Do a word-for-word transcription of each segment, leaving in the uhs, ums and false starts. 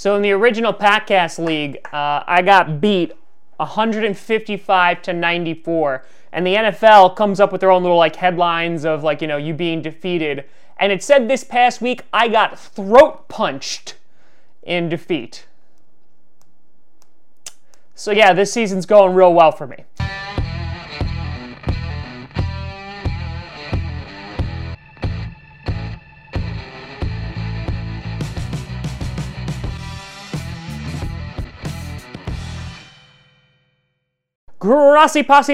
So in the original Packcast League, uh, I got beat one fifty-five to ninety-four. And the N F L comes up with their own little like headlines of like, you know, you being defeated. And it said this past week I got throat punched in defeat. So yeah, this season's going real well for me. Grassy Posse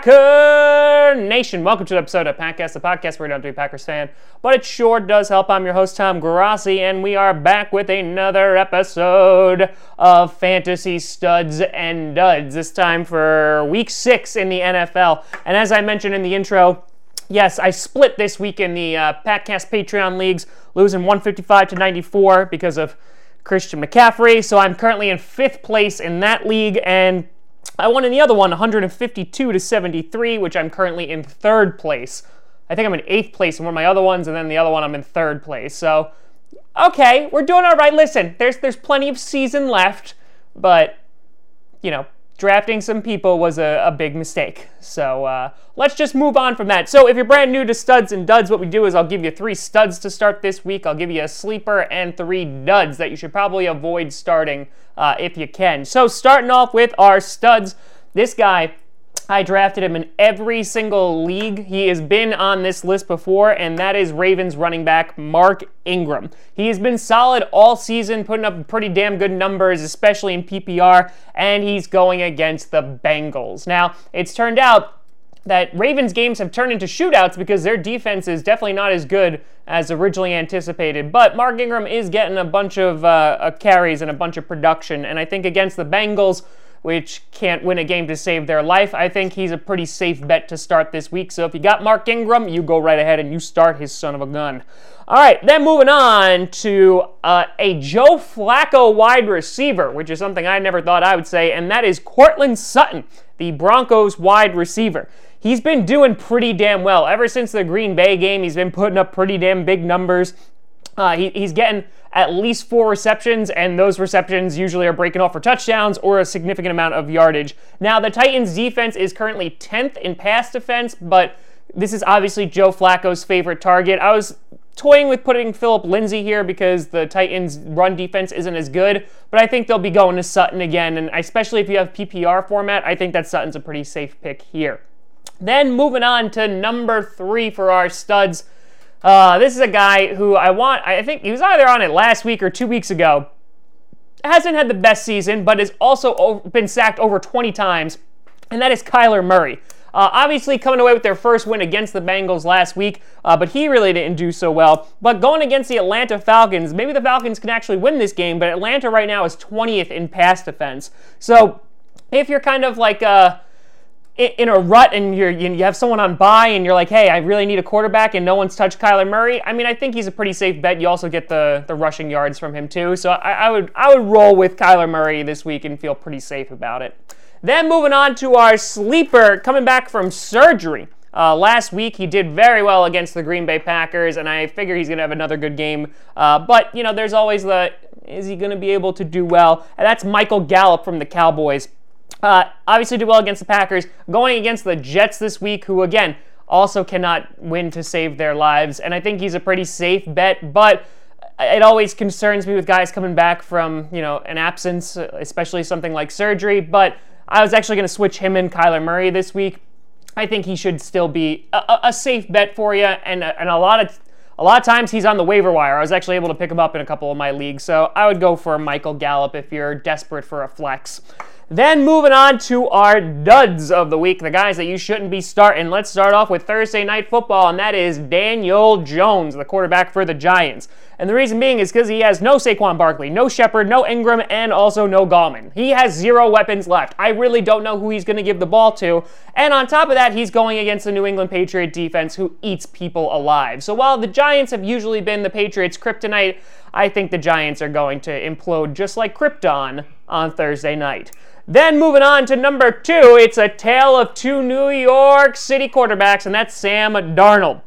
Packer Nation, welcome to the episode of Packcast, the podcast where you don't have to be a Packers fan, but it sure does help. I'm your host, Tom Grassi, and we are back with another episode of Fantasy Studs and Duds, this time for week six in the N F L. And as I mentioned in the intro, yes, I split this week in the uh, Packcast Patreon leagues, losing one fifty-five to ninety-four because of Christian McCaffrey, so I'm currently in fifth place in that league, and I won in the other one one fifty-two to seventy-three, which I'm currently in third place. I think I'm in eighth place in one of my other ones, and then the other one I'm in third place. So, okay, we're doing all right. Listen, there's there's plenty of season left, but, you know, drafting some people was a, a big mistake. So uh, let's just move on from that. So if you're brand new to Studs and Duds, what we do is I'll give you three studs to start this week. I'll give you a sleeper and three duds that you should probably avoid starting uh, if you can. So starting off with our studs, this guy, I drafted him in every single league. He has been on this list before, and that is Ravens running back Mark Ingram. He has been solid all season, putting up pretty damn good numbers, especially in P P R, and he's going against the Bengals. Now, it's turned out that Ravens games have turned into shootouts because their defense is definitely not as good as originally anticipated, but Mark Ingram is getting a bunch of uh, carries and a bunch of production, and I think against the Bengals, which can't win a game to save their life, I think he's a pretty safe bet to start this week. So if you got Mark Ingram, you go right ahead and you start his son of a gun. All right, then moving on to uh, a Joe Flacco wide receiver, which is something I never thought I would say, and that is Courtland Sutton, the Broncos wide receiver. He's been doing pretty damn well. Ever since the Green Bay game, he's been putting up pretty damn big numbers. Uh, he, he's getting at least four receptions, and those receptions usually are breaking off for touchdowns or a significant amount of yardage. Now, the Titans' defense is currently tenth in pass defense, but this is obviously Joe Flacco's favorite target. I was toying with putting Phillip Lindsay here because the Titans' run defense isn't as good, but I think they'll be going to Sutton again, and especially if you have P P R format, I think that Sutton's a pretty safe pick here. Then moving on to number three for our studs. Uh, this is a guy who I want, I think he was either on it last week or two weeks ago. Hasn't had the best season, but has also been sacked over twenty times, and that is Kyler Murray. Uh, obviously coming away with their first win against the Bengals last week, uh, but he really didn't do so well. But going against the Atlanta Falcons, maybe the Falcons can actually win this game, but Atlanta right now is twentieth in pass defense. So if you're kind of like a in a rut and you're, you have someone on bye and you're like, hey, I really need a quarterback and no one's touched Kyler Murray, I mean, I think he's a pretty safe bet. You also get the, the rushing yards from him too. So I, I would I would roll with Kyler Murray this week and feel pretty safe about it. Then moving on to our sleeper, coming back from surgery. Uh, last week, he did very well against the Green Bay Packers, and I figure he's going to have another good game. Uh, but, you know, there's always the, is he going to be able to do well? And that's Michael Gallup from the Cowboys. Uh, obviously did well against the Packers, going against the Jets this week, who, again, also cannot win to save their lives. And I think he's a pretty safe bet, but it always concerns me with guys coming back from, you know, an absence, especially something like surgery. But I was actually going to switch him and Kyler Murray this week. I think he should still be a, a safe bet for you, and, and a lot of a lot of times he's on the waiver wire. I was actually able to pick him up in a couple of my leagues, so I would go for Michael Gallup if you're desperate for a flex. Then moving on to our duds of the week, the guys that you shouldn't be starting. Let's start off with Thursday Night Football, and that is Daniel Jones, the quarterback for the Giants. And the reason being is because he has no Saquon Barkley, no Shepard, no Ingram, and also no Gallman. He has zero weapons left. I really don't know who he's going to give the ball to. And on top of that, he's going against the New England Patriot defense who eats people alive. So while the Giants have usually been the Patriots' kryptonite, I think the Giants are going to implode just like Krypton on Thursday night. Then moving on to number two, it's a tale of two New York City quarterbacks, and that's Sam Darnold.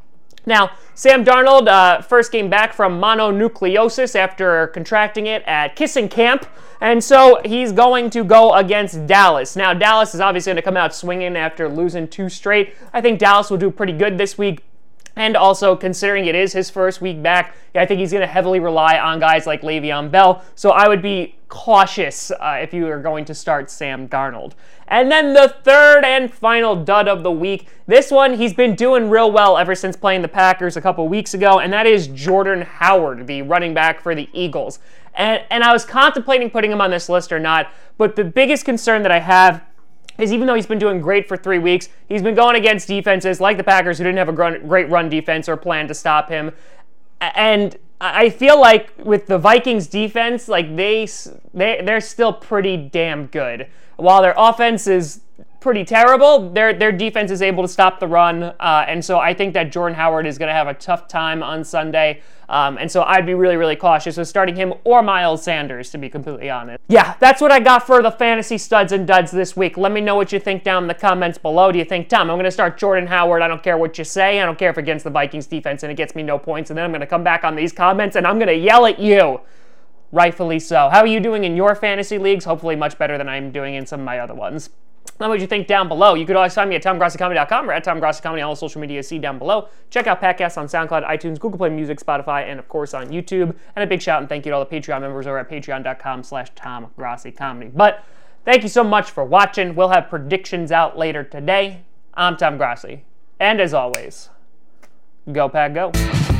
Now, Sam Darnold uh, first came back from mononucleosis after contracting it at kissing camp, and so he's going to go against Dallas. Now, Dallas is obviously going to come out swinging after losing two straight. I think Dallas will do pretty good this week. And also, considering it is his first week back, I think he's going to heavily rely on guys like Le'Veon Bell. So I would be cautious uh, if you are going to start Sam Darnold. And then the third and final dud of the week. This one, he's been doing real well ever since playing the Packers a couple weeks ago, and that is Jordan Howard, the running back for the Eagles. And, and I was contemplating putting him on this list or not, but the biggest concern that I have is even though he's been doing great for three weeks, he's been going against defenses like the Packers who didn't have a great run defense or plan to stop him. And I feel like with the Vikings defense, like they, they they're still pretty damn good. While their offense is pretty terrible, their their defense is able to stop the run, uh, and so I think that Jordan Howard is going to have a tough time on Sunday, um, and so I'd be really, really cautious with starting him or Miles Sanders, to be completely honest. Yeah, that's what I got for the fantasy studs and duds this week. Let me know what you think down in the comments below. Do you think, Tom, I'm going to start Jordan Howard, I don't care what you say, I don't care if against the Vikings defense and it gets me no points, and then I'm going to come back on these comments and I'm going to yell at you. Rightfully so. How are you doing in your fantasy leagues? Hopefully much better than I'm doing in some of my other ones. Let me know what you think down below. You could always find me at tom grossi comedy dot com or at tom grossi comedy on all social media. See down below. Check out podcasts on SoundCloud, iTunes, Google Play Music, Spotify, and of course on YouTube. And a big shout and thank you to all the Patreon members over at patreon dot com slash tom grossi comedy. But thank you so much for watching. We'll have predictions out later today. I'm Tom Grossi. And as always, go Pack Go.